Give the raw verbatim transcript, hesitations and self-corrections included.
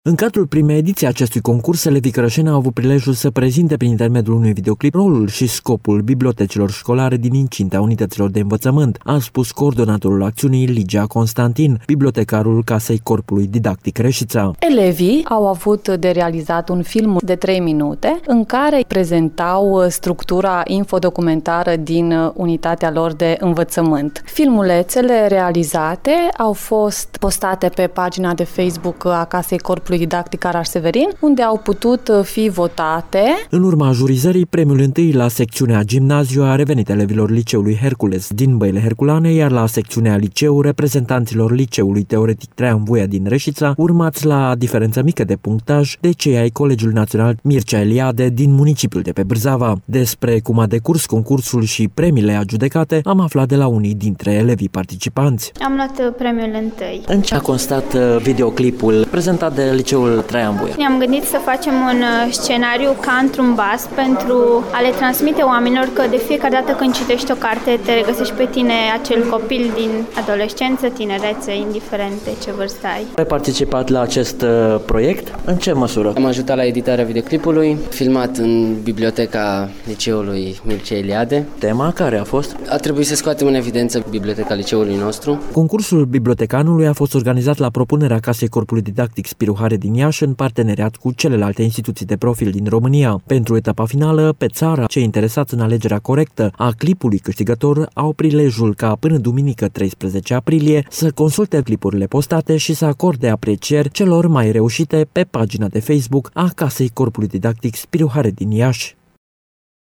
În cadrul primei ediții acestui concurs, elevii cărășeni au avut prilejul să prezinte prin intermediul unui videoclip rolul și scopul bibliotecilor școlare din incinta unităților de învățământ, a spus coordonatorul acțiunii Ligia Constantin, bibliotecarul Casei Corpului Didactic Reșița. Elevii au avut de realizat un film de trei minute în care prezentau structura infodocumentară din unitatea lor de învățământ. Filmulețele realizate au fost postate pe pagina de Facebook a Casei Corpului Didactic Araș-Severin, unde au putut fi votate. În urma ajurizării, premiul întâi la secțiunea gimnaziu a revenit elevilor liceului Hercules din Băile Herculane, iar la secțiunea liceu reprezentanților liceului teoretic Traian Voia din Reșița, urmați la diferență mică de punctaj de cei ai Colegiului Național Mircea Eliade din municipiul de pe Bârzava. Despre cum a decurs concursul și premiile adjudecate am aflat de la unii dintre elevii participanți. Am luat premiul întâi. În ce a constat videoclipul prezentat de liceul Traian Voia? Ne-am gândit să facem un scenariu ca într-un bas pentru a le transmite oamenilor că de fiecare dată când citești o carte te regăsești pe tine acel copil din adolescență, tinerețe, indiferent de ce vârstă ai. Ai participat la acest uh, proiect? În ce măsură? Am ajutat la editarea videoclipului, filmat în biblioteca liceului Mircea Eliade. Tema care a fost? A trebuit să scoatem în evidență biblioteca liceului nostru. Concursul bibliotecanului a fost organizat la propunerea Casei Corpului Didactic Spiru Hare din Iași în parteneriat cu celelalte instituții de profil din România. Pentru etapa finală, pe țară, cei interesați în alegerea corectă a clipului câștigător au prilejul ca până duminică treisprezece aprilie să consulte clipurile postate și să acorde aprecieri celor mai reușite pe pagina de Facebook a Casei Corpului Didactic Spiru Hare din Iași.